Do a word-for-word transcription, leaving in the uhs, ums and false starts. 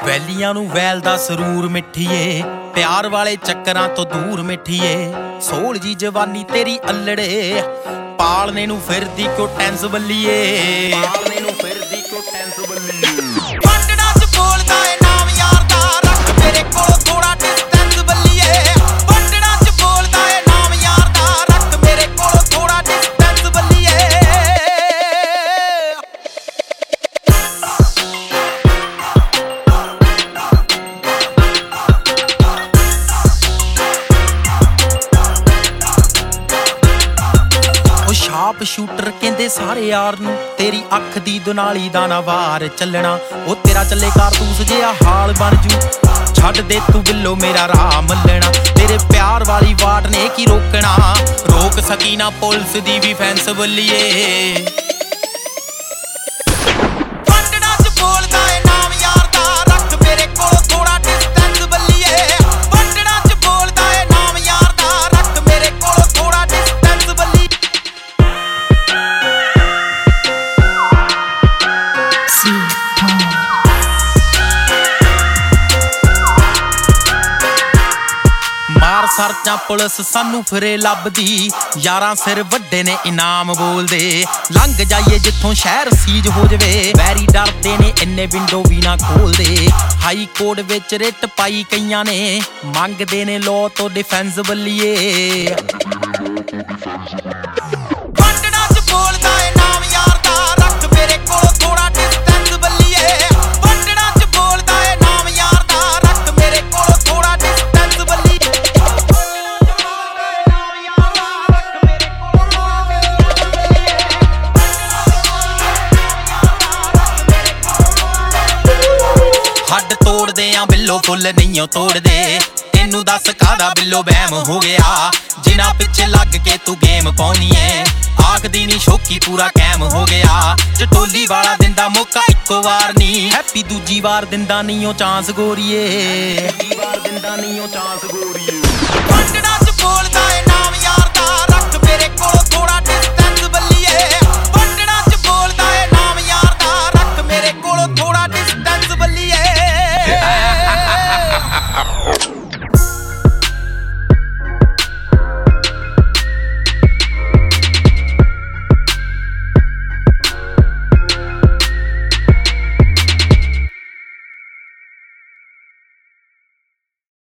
ਵੈਲੀਆਂ ਨੂੰ ਵੈਲ ਦਾ ਸਰੂਰ ਮਿੱਠੀਏ, ਪਿਆਰ ਵਾਲੇ ਚੱਕਰਾਂ ਤੋਂ ਦੂਰ ਮਿੱਠੀਏ। ਸੋਲ ਜੀ ਜਵਾਨੀ ਤੇਰੀ ਅਲੜੇ, ਪਾਲਨੇ ਨੂੰ ਫਿਰਦੀ ਕਿਉਂ ਟੈਂਸ ਬੱਲੀਏ, ਪਾਲਨੇ ਨੂੰ ਫਿਰਦੀ ਕਿਉਂ ਟੈਂਸ ਬੱਲੀਏ। ਵੰਡਣਾ ਚ ਬੋਲਦਾ ਏ ਨਾਮ ਯਾਰ ਦਾ, ਰੱਖ ਮੇਰੇ ਕੋਲ ਥੋੜਾ ਡਿਸਟੈਂਸ ਬੱਲੀਏ। ਵੰਡਣਾ ਚ ਬੋਲਦਾ ਏ ਨਾਮ ਯਾਰ ਦਾ, ਰੱਖ ਮੇਰੇ ਕੋਲ ਥੋੜਾ ਡਿਸਟੈਂਸ ਬੱਲੀਏ। ਸ਼ਾਪ ਸ਼ੂਟਰ ਕਹਿੰਦੇ ਸਾਰੇ ਯਾਰ ਨੂੰ, ਤੇਰੀ ਅੱਖ ਦੀ ਦੁਨਾਲੀ ਦਾ ਨਾ ਵਾਰ ਚੱਲਣਾ। ਉਹ ਤੇਰਾ ਚੱਲੇ ਕਾਰਤੂਸ ਜਿਹਾ ਹਾਲ ਬਣ ਜੂ, ਛੱਡ ਦੇ ਤੂੰ ਬਿੱਲੋ ਮੇਰਾ ਰਾਹ ਮੱਲਣਾ। ਤੇਰੇ ਪਿਆਰ ਵਾਲੀ ਵਾਟ ਨੇ ਕੀ ਰੋਕਣਾ, ਰੋਕ ਸਕੀ ਨਾ ਪੁਲਿਸ ਦੀ ਵੀ ਫੈਂਸ ਬੱਲੀਏ। ਵੰਡਣਾ ਚ ਬੋਲਦਾ ਏ ਨਾਮ ਯਾਰ ਦਾ, ਰੱਖ ਮੇਰੇ ਕੋਲ ਥੋੜਾ ਡਿਸਟੈਂਸ ਬੱਲੀਏ। ਵੰਡਣਾ ਚ ਬੋਲਦਾ ਏ ਨਾਮ ਯਾਰ ਦਾ, ਰੱਖ ਮੇਰੇ ਕੋਲ ਥੋੜਾ ਡਿਸਟੈਂਸ ਬੱਲੀਏ। ਮਾਰ ਸਰਚਾਂ ਪੁਲਿਸ ਸਾਨੂੰ ਫਿਰੇ ਲੱਭਦੀ, ਯਾਰਾਂ ਸਿਰ ਵੱਡੇ ਨੇ ਇਨਾਮ ਬੋਲਦੇ। ਲੰਘ ਜਾਈਏ ਜਿੱਥੋਂ ਸ਼ਹਿਰ ਸੀਜ ਹੋ ਜਵੇ, ਵੈਰੀ ਡਰਦੇ ਨੇ ਇੰਨੇ ਵਿੰਡੋ ਵੀ ਨਾ ਖੋਲਦੇ। ਹਾਈ ਕੋਰਟ ਵਿੱਚ ਰਿਟ ਪਾਈ ਕਈਆਂ ਨੇ, ਮੰਗਦੇ ਨੇ ਲੋ ਤੋਂ ਡਿਫੈਂਸ ਬੱਲੀਏ। ਵੰਡਣਾ ਚ ਬੋਲਦਾ ਏ ਨਾਮ ਯਾਰ ਦਾ, ਰੱਖ ਮੇਰੇ ਕੋਲ ਥੋੜਾ ਡਿਸਟੈਂਸ ਬੱਲੀਏ। ਵੰਡਣਾ ਚ ਬੋਲਦਾ ਏ ਨਾਮ ਯਾਰ ਦਾ, ਰੱਖ ਮੇਰੇ ਕੋਲ ਥੋੜਾ ਡਿਸਟੈਂਸ ਬੱਲੀਏ। ਹੱਡ ਤੋੜਦੇ ਆ ਬਿੱਲੋ ਫੁੱਲ ਨਹੀਂਓ ਤੋੜਦੇ, ਤੈਨੂੰ ਦੱਸ ਕਾਹਦਾ ਬਿੱਲੋ ਵਹਿਮ ਹੋ ਗਿਆ। ਜਿਨ੍ਹਾਂ ਪਿੱਛੇ ਲੱਗ ਕੇ ਤੂੰ ਗੇਮ ਪਾਉਣੀ ਏ, ਆਖਦੀ ਨੀ ਸ਼ੌਕੀ ਪੂਰਾ ਕੈਮ ਹੋ ਗਿਆ। ਚਟੋਲੀ ਵਾਲਾ ਦਿੰਦਾ ਮੌਕਾ ਇੱਕੋ ਵਾਰ ਨੀ, ਹੈਪੀ ਦੂਜੀ ਵਾਰ ਦਿੰਦਾ ਨੀ ਉਹ ਚਾਂਸ ਗੋਰੀਏ, ਦੂਜੀ ਵਾਰ ਦਿੰਦਾ ਨੀ ਉਹ ਚਾਂਸ ਗੋਰੀਏ। ਵੰਡਣਾ ਚ ਬੋਲਦਾ ਏ